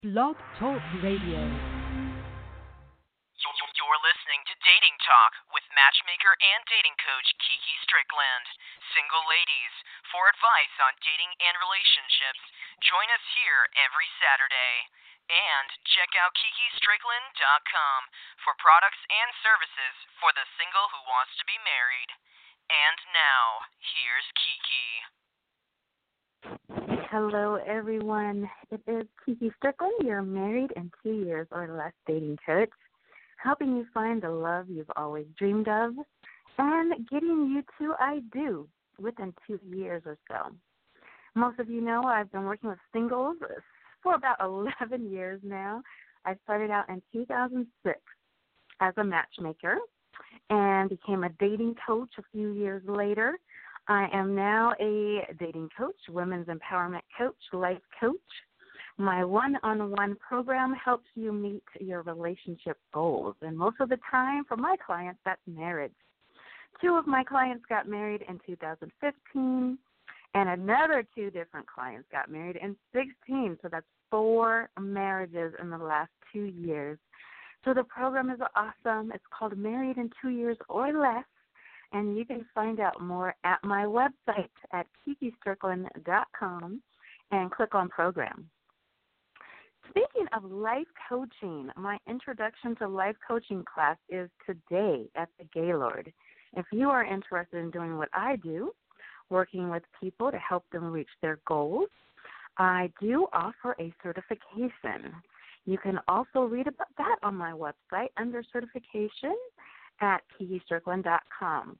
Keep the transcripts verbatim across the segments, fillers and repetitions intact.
Blog Talk Radio. You're listening to Dating Talk with matchmaker and dating coach Kiki Strickland. Single ladies, for advice on dating and relationships, join us here every Saturday. And check out kiki strickland dot com for products and services for the single who wants to be married. And now, here's Kiki. Hello, everyone. It is Kiki Strickland, your married and two years or less dating coach, helping you find the love you've always dreamed of and getting you to I do within two years or so. Most of you know I've been working with singles for about eleven years now. I started out in two thousand six as a matchmaker and became a dating coach a few years later. I am now a dating coach, women's empowerment coach, life coach. My one-on-one program helps you meet your relationship goals, and most of the time for my clients, that's marriage. Two of my clients got married in two thousand fifteen, and another two different clients got married in sixteen, so that's four marriages in the last two years. So the program is awesome. It's called Married in Two Years or Less, and you can find out more at my website at kiki strickland dot com and click on program. Speaking of life coaching, my introduction to life coaching class is today at the Gaylord. If you are interested in doing what I do, working with people to help them reach their goals, I do offer a certification. You can also read about that on my website under certification at kiki strickland dot com.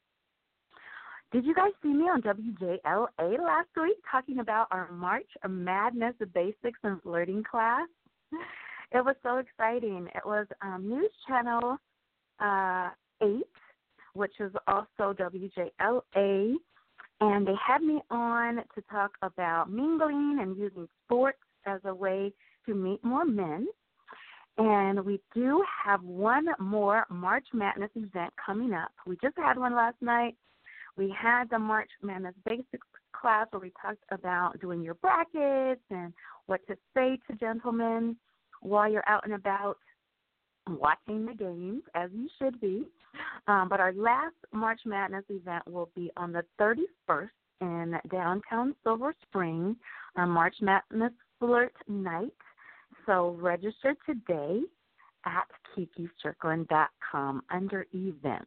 Did you guys see me on W J L A last week talking about our March Madness Basics and Flirting class? It was so exciting. It was um, News Channel uh, eight, which is also W J L A, and they had me on to talk about mingling and using sports as a way to meet more men. And we do have one more March Madness event coming up. We just had one last night. We had the March Madness Basics class where we talked about doing your brackets and what to say to gentlemen while you're out and about watching the games, as you should be. Um, but our last March Madness event will be on the thirty-first in downtown Silver Spring, our March Madness Flirt Night. So register today at kiki strickland dot com under events.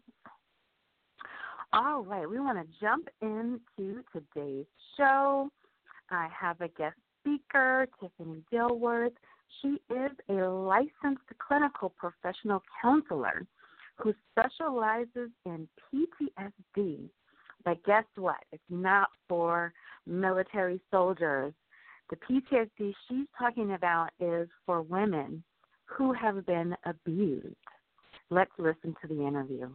All right, we want to jump into today's show. I have a guest speaker, Tiffany Dilworth. She is a licensed clinical professional counselor who specializes in P T S D. But guess what? It's not for military soldiers. The P T S D she's talking about is for women who have been abused. Let's listen to the interview.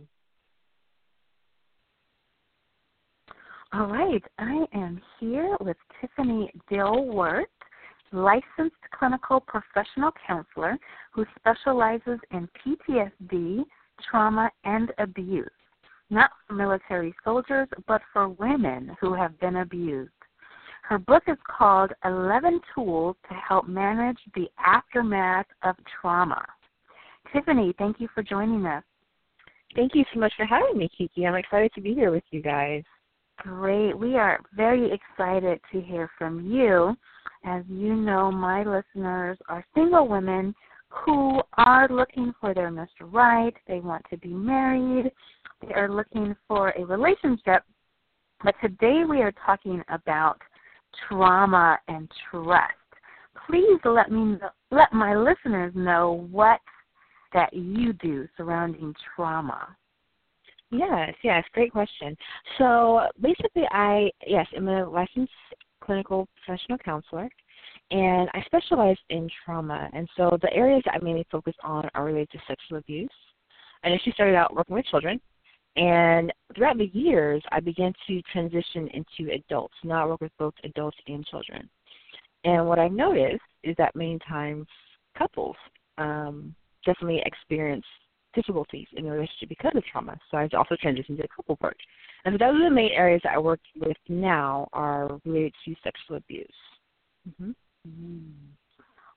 All right, I am here with Tiffany Dilworth, licensed clinical professional counselor who specializes in P T S D, trauma, and abuse, not for military soldiers, but for women who have been abused. Her book is called eleven Tools to Help Manage the Aftermath of Trauma. Tiffany, thank you for joining us. Thank you so much for having me, Kiki. I'm excited to be here with you guys. Great. We are very excited to hear from you. As you know, my listeners are single women who are looking for their Mister Right. They want to be married. They are looking for a relationship. But today we are talking about trauma and trust. Please let me know, let my listeners know what that you do surrounding trauma. Yes, yes, great question. So basically I, yes, I'm a licensed clinical professional counselor, and I specialize in trauma. And so the areas that I mainly focus on are related to sexual abuse. I initially started out working with children, and throughout the years I began to transition into adults. Now I work with both adults and children. And what I've noticed is that many times couples um, definitely experience difficulties in the relationship because of trauma. So I've also transitioned to couple work. And so those are the main areas that I work with now are related to sexual abuse. Mm-hmm. Mm-hmm.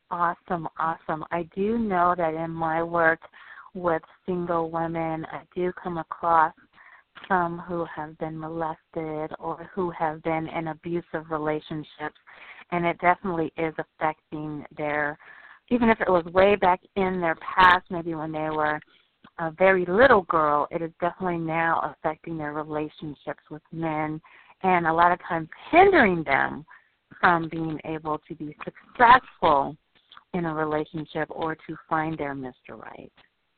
Awesome, awesome. I do know that in my work with single women, I do come across some who have been molested or who have been in abusive relationships, and it definitely is affecting their, even if it was way back in their past, maybe when they were a very little girl, it is definitely now affecting their relationships with men, and a lot of times hindering them from being able to be successful in a relationship or to find their Mister Right.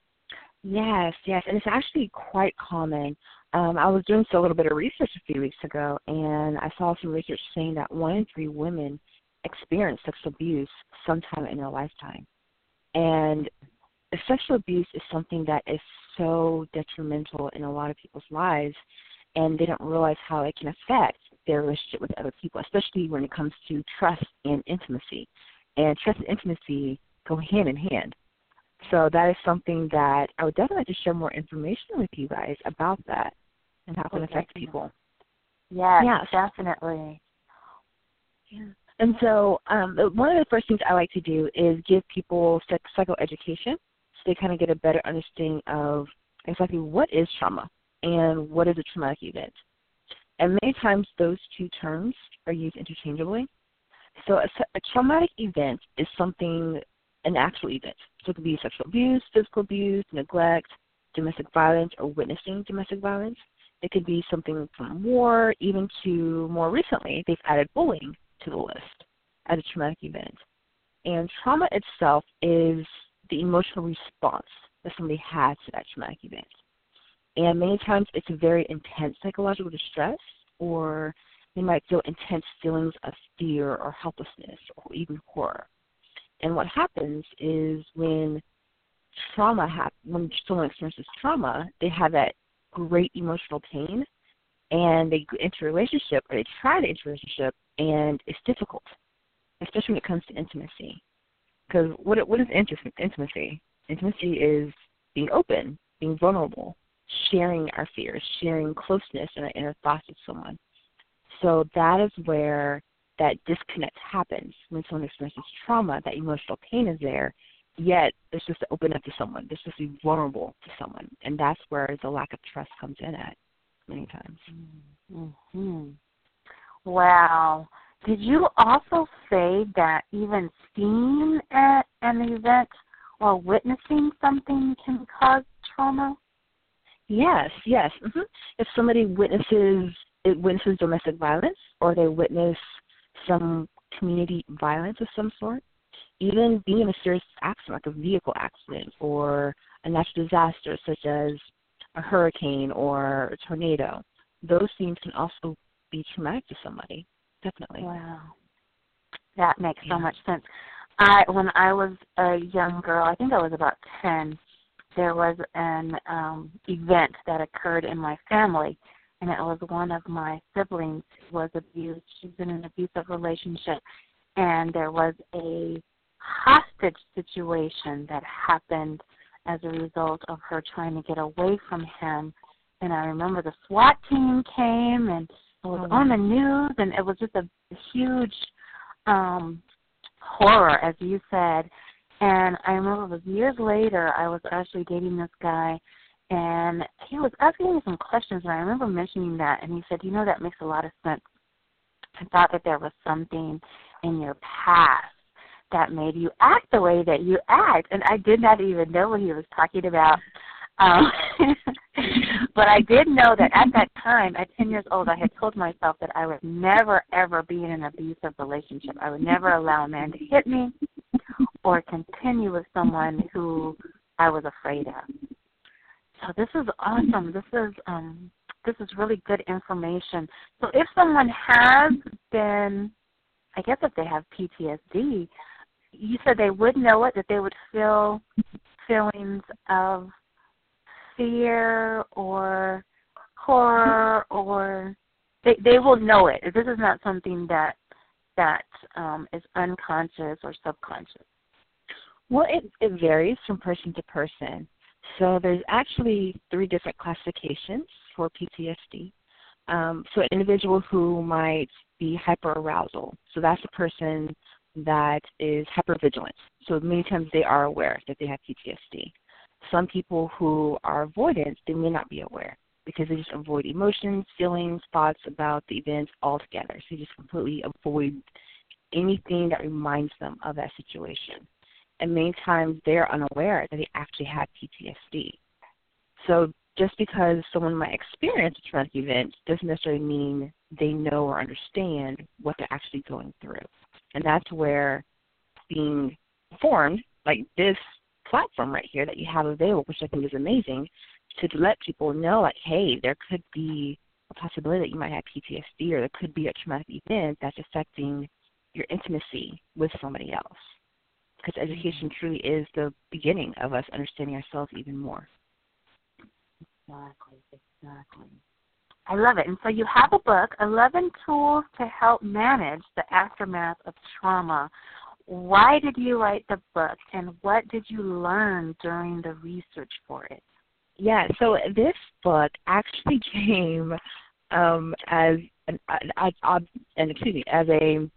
Yes, yes, and it's actually quite common. Um, I was doing so a little bit of research a few weeks ago, and I saw some research saying that one in three women experience sexual abuse sometime in their lifetime. And sexual abuse is something that is so detrimental in a lot of people's lives, and they don't realize how it can affect their relationship with other people, especially when it comes to trust and intimacy. And trust and intimacy go hand in hand. So that is something that I would definitely like to share more information with you guys about that and how it can affect people. Yes, yes. definitely. Yeah. And so um, one of the first things I like to do is give people sex- psychoeducation so they kind of get a better understanding of exactly what is trauma and what is a traumatic event. And many times those two terms are used interchangeably. So a, a traumatic event is something, an actual event. So it could be sexual abuse, physical abuse, neglect, domestic violence, or witnessing domestic violence. It could be something from war, even to more recently, they've added bullying to the list as a traumatic event. And trauma itself is the emotional response that somebody has to that traumatic event. And many times it's a very intense psychological distress, or they might feel intense feelings of fear or helplessness or even horror. And what happens is when trauma happens, when someone experiences trauma, they have that great emotional pain, and they enter a relationship, or they try to enter a relationship, and it's difficult, especially when it comes to intimacy. Because what what is intimacy? Intimacy is being open, being vulnerable, sharing our fears, sharing closeness and our inner thoughts with someone. So that is where that disconnect happens when someone experiences trauma. That emotional pain is there, yet they're supposed to open up to someone. They're supposed to be vulnerable to someone, and that's where the lack of trust comes in at many times. Mm-hmm. Wow. Did you also say that even seeing at an event or witnessing something can cause trauma? Yes, yes. Mm-hmm. If somebody witnesses it witnesses domestic violence, or they witness some community violence of some sort, even being in a serious accident, like a vehicle accident or a natural disaster such as a hurricane or a tornado, those things can also be traumatic to somebody, definitely. Wow. That makes yeah. so much sense. I When I was a young girl, I think I was about ten, there was an um, event that occurred in my family, and it was one of my siblings who was abused. She's in an abusive relationship, and there was a hostage situation that happened as a result of her trying to get away from him. And I remember the SWAT team came, and it was on the news, and it was just a huge um, horror, as you said. And I remember it was years later, I was actually dating this guy, and he was asking me some questions, and I remember mentioning that, and he said, you know, that makes a lot of sense. I thought that there was something in your past that made you act the way that you act, and I did not even know what he was talking about. Um, but I did know that at that time, at ten years old, I had told myself that I would never, ever be in an abusive relationship. I would never allow a man to hit me or continue with someone who I was afraid of. So this is awesome. This is um, this is really good information. So if someone has been, I guess if they have P T S D, you said they would know it, that they would feel feelings of fear or horror, or they they will know it. This is not something that that um, is unconscious or subconscious. Well, it, it varies from person to person. So there's actually three different classifications for P T S D. Um, so an individual who might be hyperarousal, so that's a person that is hypervigilant. So many times they are aware that they have P T S D. Some people who are avoidant, they may not be aware because they just avoid emotions, feelings, thoughts about the event altogether. So they just completely avoid anything that reminds them of that situation. And many times they're unaware that they actually have P T S D. So just because someone might experience a traumatic event doesn't necessarily mean they know or understand what they're actually going through. And that's where being informed, like this platform right here that you have available, which I think is amazing, to let people know, like, hey, there could be a possibility that you might have P T S D, or there could be a traumatic event that's affecting your intimacy with somebody else. Because education truly is the beginning of us understanding ourselves even more. Exactly, exactly. I love it. And so you have a book, eleven Tools to Help Manage the Aftermath of Trauma. Why did you write the book, and what did you learn during the research for it? Yeah, so this book actually came um, as an, an, an excuse me, as a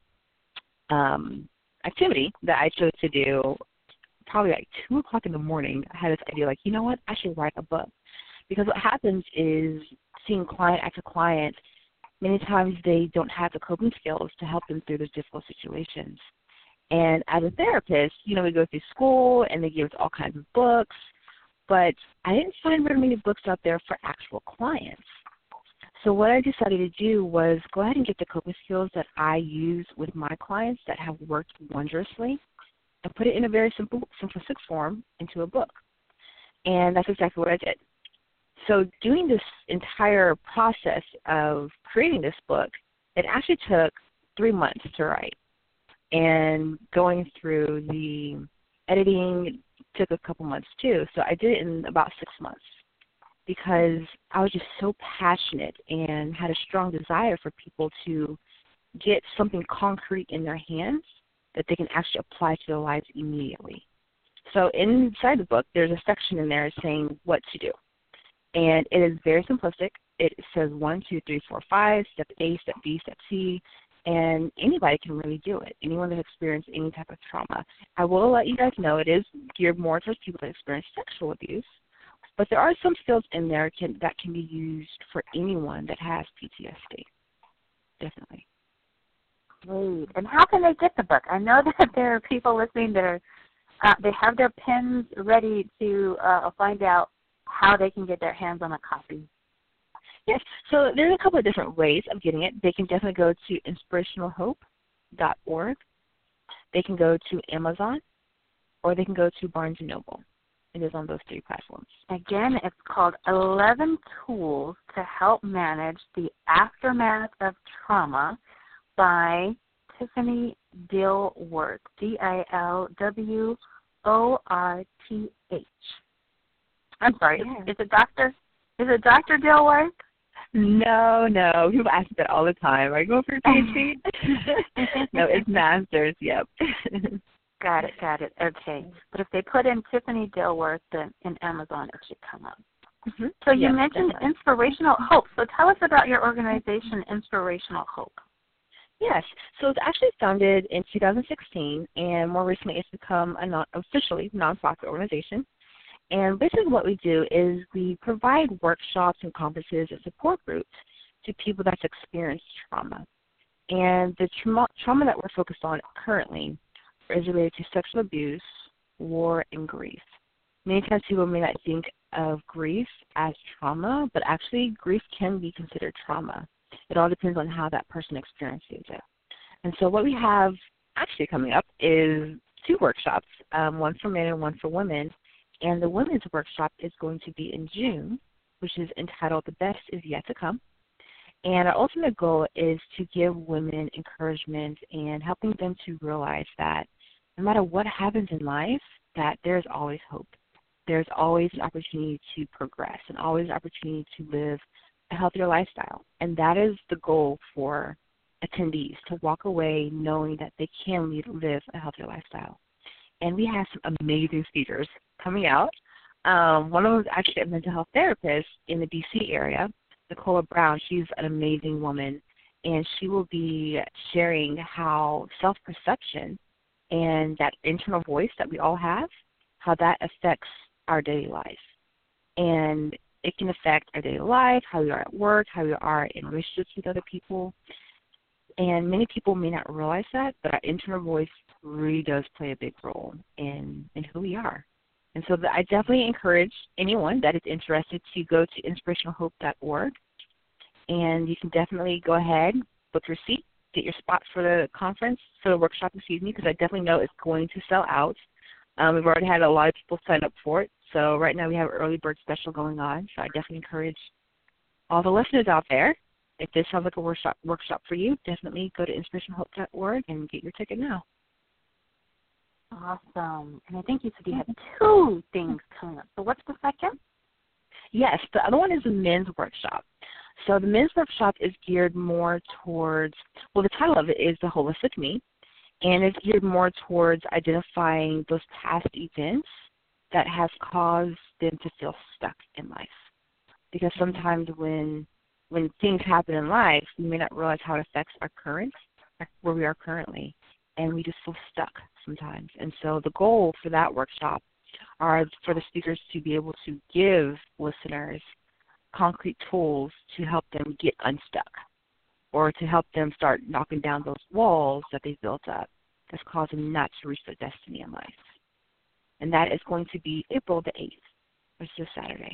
um, activity that I chose to do probably like two o'clock in the morning. I had this idea, like, you know what, I should write a book. Because what happens is, seeing client after client, many times they don't have the coping skills to help them through those difficult situations. And as a therapist, you know, we go through school and they give us all kinds of books, but I didn't find very many books out there for actual clients. So what I decided to do was go ahead and get the coping skills that I use with my clients that have worked wondrously and put it in a very simple, simplistic form into a book. And that's exactly what I did. So doing this entire process of creating this book, it actually took three months to write. And going through the editing took a couple months too. So I did it in about six months because I was just so passionate and had a strong desire for people to get something concrete in their hands that they can actually apply to their lives immediately. So inside the book, there's a section in there saying what to do. And it is very simplistic. It says one, two, three, four, five, step A, step B, step C, and anybody can really do it, anyone that has experienced any type of trauma. I will let you guys know it is geared more towards people that experience sexual abuse, but there are some skills in there can, that can be used for anyone that has P T S D, definitely. Great. And how can they get the book? I know that there are people listening that are, uh, they have their pens ready to uh, find out how they can get their hands on a copy. Yes, so there's a couple of different ways of getting it. They can definitely go to inspirational hope dot org. They can go to Amazon, or they can go to Barnes and Noble. It is on those three platforms. Again, it's called eleven Tools to Help Manage the Aftermath of Trauma by Tiffany Dilworth, D I L W O R T H. I'm sorry, Yeah. is it Doctor Is it Doctor Dilworth? No, no. People ask me that all the time. Are you going for your PhD? No, it's master's, yep. Got it, got it. Okay. But if they put in Tiffany Dilworth then in Amazon, it should come up. Mm-hmm. So you yes, mentioned definitely. Inspirational Hope. So tell us about your organization, Inspirational Hope. Yes. So it's actually founded in two thousand sixteen, and more recently it's become a non- officially nonprofit organization. And basically what we do is we provide workshops and conferences and support groups to people that's experienced trauma. And the trauma, trauma that we're focused on currently is related to sexual abuse, war, and grief. Many times people may not think of grief as trauma, but actually grief can be considered trauma. It all depends on how that person experiences it. And so what we have actually coming up is two workshops, um, one for men and one for women. And the women's workshop is going to be in June, which is entitled The Best Is Yet to Come. And our ultimate goal is to give women encouragement and helping them to realize that no matter what happens in life, that there's always hope. There's always an opportunity to progress and always an opportunity to live a healthier lifestyle. And that is the goal for attendees, to walk away knowing that they can lead, live a healthier lifestyle. And we have some amazing speakers coming out. Um, one of them is actually a mental health therapist in the D C area, Nicola Brown. She's an amazing woman, and she will be sharing how self-perception and that internal voice that we all have, how that affects our daily life. And it can affect our daily life, how we are at work, how we are in relationships with other people. And many people may not realize that, but our internal voice really does play a big role in, in who we are. And so the, I definitely encourage anyone that is interested to go to inspirational hope dot org, and you can definitely go ahead, book your seat, get your spot for the conference, for the workshop, excuse me, because I definitely know it's going to sell out. Um, we've already had a lot of people sign up for it. So right now we have an early bird special going on. So I definitely encourage all the listeners out there, if this sounds like a workshop workshop for you, definitely go to inspirational hope dot org and get your ticket now. Awesome. And I think you said you had two things coming up. So what's the second? Yes, the other one is a men's workshop. So the men's workshop is geared more towards, well, the title of it is The Holistic Me, and it's geared more towards identifying those past events that have caused them to feel stuck in life. Because sometimes when when things happen in life, we may not realize how it affects our current, where we are currently, and we just feel stuck sometimes. And so the goal for that workshop are for the speakers to be able to give listeners concrete tools to help them get unstuck, or to help them start knocking down those walls that they've built up that's causing them not to reach their destiny in life. And that is going to be April the eighth, which is Saturday.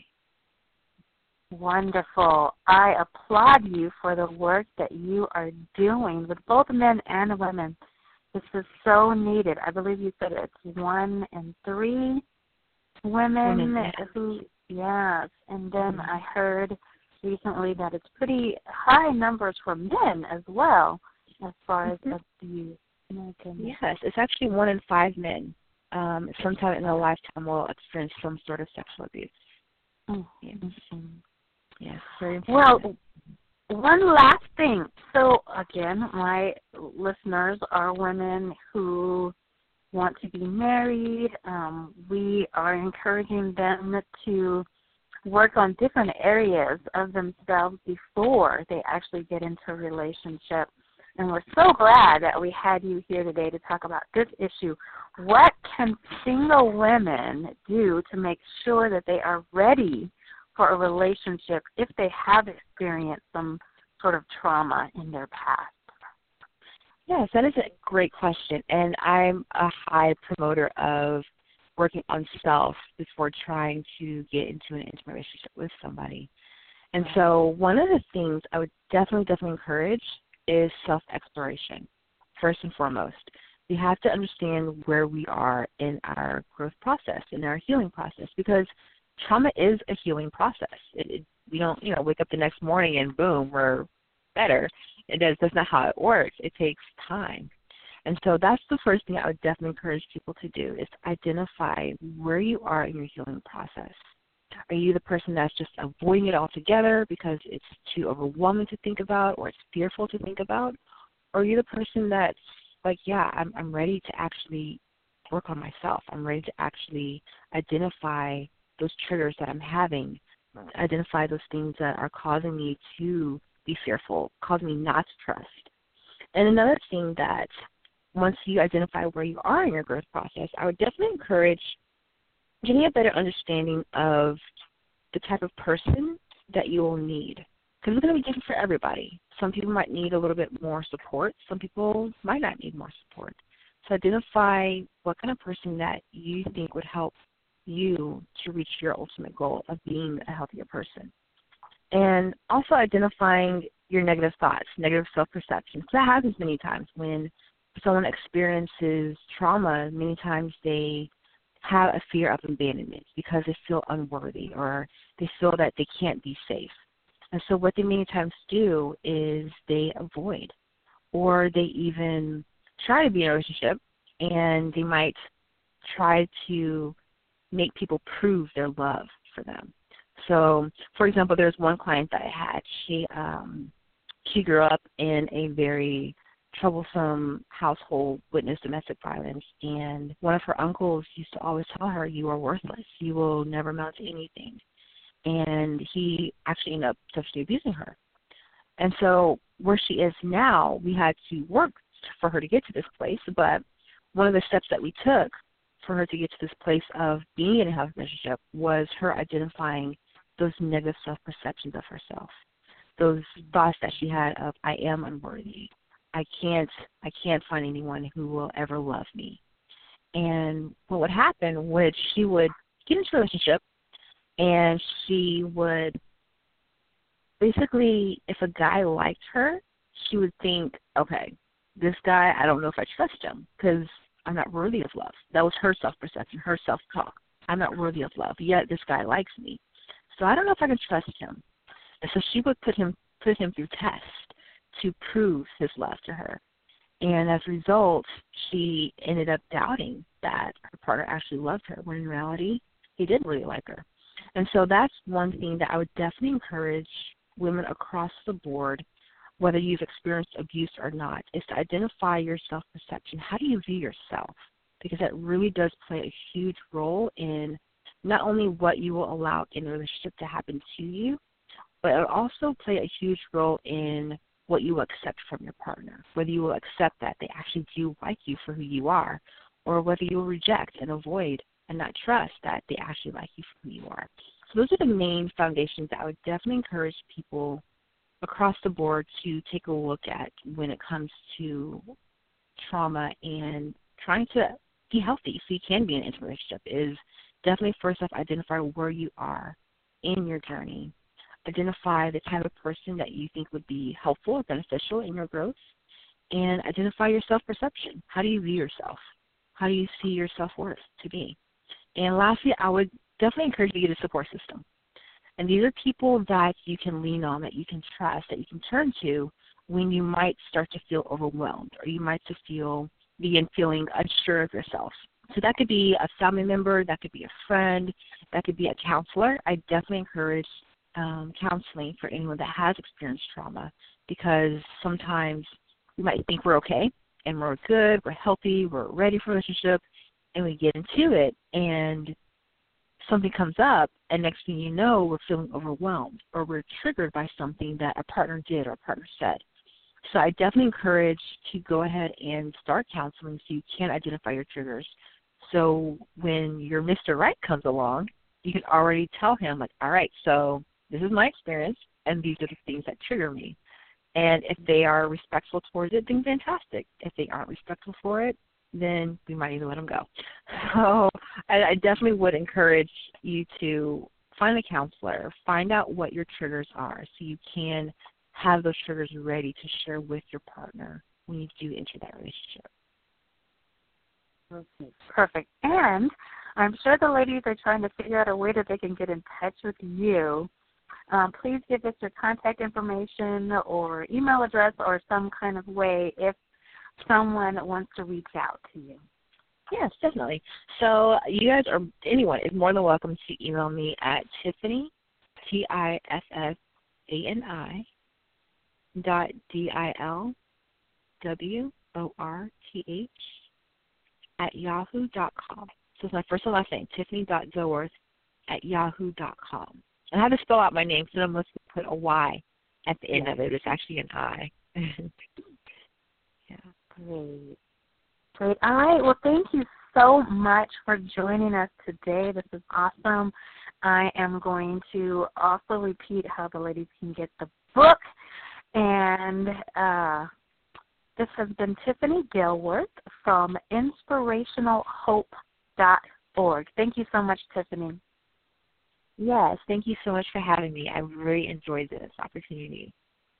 Wonderful. I applaud you for the work that you are doing with both men and women. This is so needed. I believe you said it's one in three women, women who, yes. And then I heard recently that it's pretty high numbers for men as well, as far as mm-hmm. abuse. Yes, it's actually one in five men. Um, sometime in their lifetime will experience some sort of sexual abuse. Mm-hmm. Yes. Yes, very important. Well, one last thing. So, again, my listeners are women who want to be married. Um, we are encouraging them to work on different areas of themselves before they actually get into a relationship. And we're so glad that we had you here today to talk about this issue. What can single women do to make sure that they are ready for a relationship if they have experienced some sort of trauma in their past? Yes, that is a great question. And I'm a high promoter of working on self before trying to get into an intimate relationship with somebody. And so one of the things I would definitely, definitely encourage is self-exploration, first and foremost. We have to understand where we are in our growth process, in our healing process, because trauma is a healing process. It, it, we don't, you know, wake up the next morning and boom, we're better. It does, that's not how it works. It takes time. And so that's the first thing I would definitely encourage people to do is identify where you are in your healing process. Are you the person that's just avoiding it altogether because it's too overwhelming to think about or it's fearful to think about? Or are you the person that's like, yeah, I'm, I'm ready to actually work on myself. I'm ready to actually identify those triggers that I'm having, identify those things that are causing me to be fearful, causing me not to trust. And another thing that once you identify where you are in your growth process, I would definitely encourage getting a better understanding of the type of person that you will need. Because it's going to be different for everybody. Some people might need a little bit more support. Some people might not need more support. So identify what kind of person that you think would help you to reach your ultimate goal of being a healthier person. And also identifying your negative thoughts, negative self-perception. Because that happens many times when someone experiences trauma. Many times they have a fear of abandonment because they feel unworthy or they feel that they can't be safe. And so what they many times do is they avoid, or they even try to be in a relationship and they might try to make people prove their love for them. So, for example, there's one client that I had. She um, she grew up in a very troublesome household, witnessed domestic violence, and one of her uncles used to always tell her, you are worthless. You will never amount to anything. And he actually ended up sexually abusing her. And so where she is now, we had to work for her to get to this place, but one of the steps that we took for her to get to this place of being in a healthy relationship was her identifying those negative self-perceptions of herself, those thoughts that she had of, I am unworthy. I can't, I can't find anyone who will ever love me. And what would happen was she would get into a relationship and she would basically, if a guy liked her, she would think, okay, this guy, I don't know if I trust him because I'm not worthy of love. That was her self-perception, her self-talk. I'm not worthy of love, yet this guy likes me. So I don't know if I can trust him. And so she would put him put him through tests to prove his love to her. And as a result, she ended up doubting that her partner actually loved her, when in reality, he didn't really like her. And so that's one thing that I would definitely encourage women across the board, whether you've experienced abuse or not, is to identify your self-perception. How do you view yourself? Because that really does play a huge role in not only what you will allow in a relationship to happen to you, but it will also play a huge role in what you will accept from your partner, whether you will accept that they actually do like you for who you are, or whether you will reject and avoid and not trust that they actually like you for who you are. So those are the main foundations that I would definitely encourage people across the board to take a look at when it comes to trauma and trying to be healthy so you can be in an intimate relationship is definitely first off identify where you are in your journey. Identify the type of person that you think would be helpful or beneficial in your growth, and identify your self-perception. How do you view yourself? How do you see your self-worth to be? And lastly, I would definitely encourage you to get a support system. And these are people that you can lean on, that you can trust, that you can turn to when you might start to feel overwhelmed or you might just feel begin feeling unsure of yourself. So that could be a family member, that could be a friend, that could be a counselor. I definitely encourage um, counseling for anyone that has experienced trauma, because sometimes we might think we're okay and we're good, we're healthy, we're ready for a relationship, and we get into it and something comes up, and next thing you know, we're feeling overwhelmed or we're triggered by something that a partner did or a partner said. So I definitely encourage to go ahead and start counseling so you can identify your triggers. So when your Mister Right comes along, you can already tell him, like, all right, so this is my experience, and these are the things that trigger me. And if they are respectful towards it, then fantastic. If they aren't respectful for it, then we might even let them go. So I, I definitely would encourage you to find a counselor, find out what your triggers are so you can have those triggers ready to share with your partner when you do enter that relationship. Okay, perfect. And I'm sure the ladies are trying to figure out a way that they can get in touch with you. Um, please give us your contact information or email address or some kind of way if someone wants to reach out to you. Yes, definitely. So you guys are, anyone is more than welcome to email me at Tiffany, T I F F A N I, dot D I L W O R T H at yahoo dot com. So it's my first and last name, Tiffany dot Dilworth at yahoo dot com. And I have to spell out my name because I'm supposed to put a Y at the end of it. It's actually an I. Yeah. Great. Great. All right. Well, thank you so much for joining us today. This is awesome. I am going to also repeat how the ladies can get the book. And uh, this has been Tiffany Dilworth from inspirational hope dot org. Thank you so much, Tiffany. Yes, thank you so much for having me. I really enjoyed this opportunity.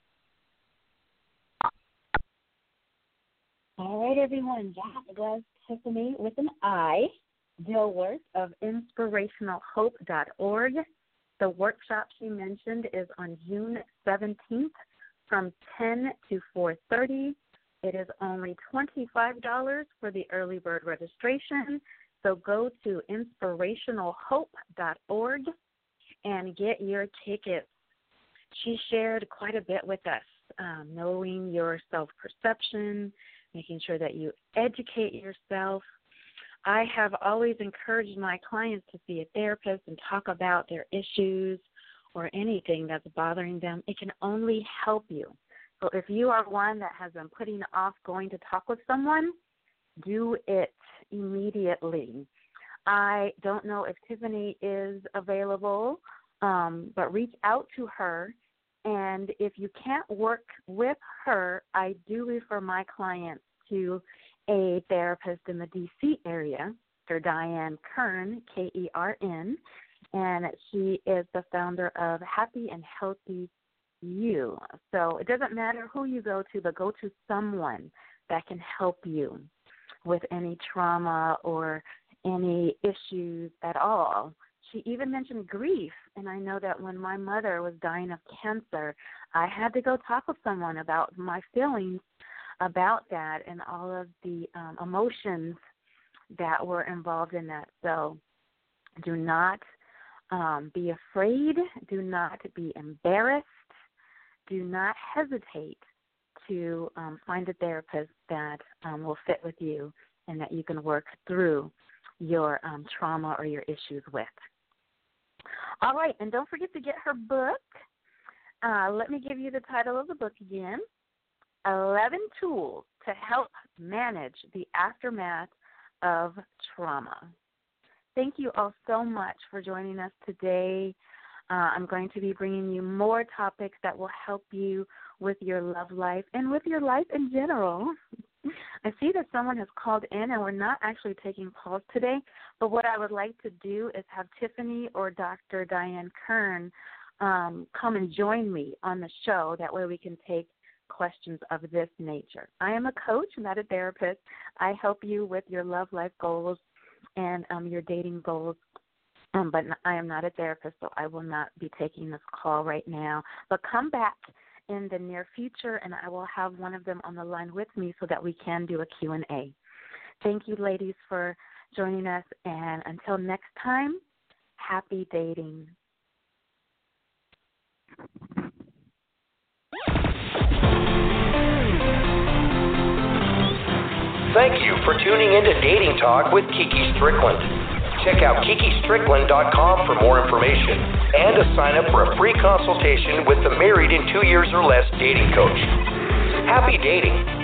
All right, everyone. That was Tiffany with an I, Dilworth of inspirational hope dot org. The workshop she mentioned is on June seventeenth from ten to four thirty. It is only twenty-five dollars for the early bird registration. So go to inspirational hope dot org and get your tickets. She shared quite a bit with us, um, knowing your self-perception, making sure that you educate yourself. I have always encouraged my clients to see a therapist and talk about their issues or anything that's bothering them. It can only help you. So if you are one that has been putting off going to talk with someone, do it immediately. I don't know if Tiffany is available, um, but reach out to her. And if you can't work with her, I do refer my clients to a therapist in the D C area, Doctor Diane Kern, K E R N, and she is the founder of Happy and Healthy You. So it doesn't matter who you go to, but go to someone that can help you with any trauma or any issues at all. She even mentioned grief, and I know that when my mother was dying of cancer, I had to go talk with someone about my feelings about that and all of the um, emotions that were involved in that. So do not um, be afraid. Do not be embarrassed. Do not hesitate to um, find a therapist that um, will fit with you and that you can work through your um, trauma or your issues with. All right, and don't forget to get her book. Uh, let me give you the title of the book again, eleven Tools to Help Manage the Aftermath of Trauma. Thank you all so much for joining us today. Uh, I'm going to be bringing you more topics that will help you with your love life and with your life in general. I see that someone has called in, and we're not actually taking calls today, but what I would like to do is have Tiffany or Doctor Diane Kern um, come and join me on the show. That way we can take questions of this nature. I am a coach, not a therapist. I help you with your love life goals and um, your dating goals, um, but I am not a therapist, so I will not be taking this call right now. But come back in the near future, and I will have one of them on the line with me so that we can do a Q and A. Thank you, ladies, for joining us, and until next time, happy dating. Thank you for tuning in to Dating Talk with Kiki Strickland. Check out kiki strickland dot com for more information and to sign up for a free consultation with the Married in Two Years or Less dating coach. Happy dating.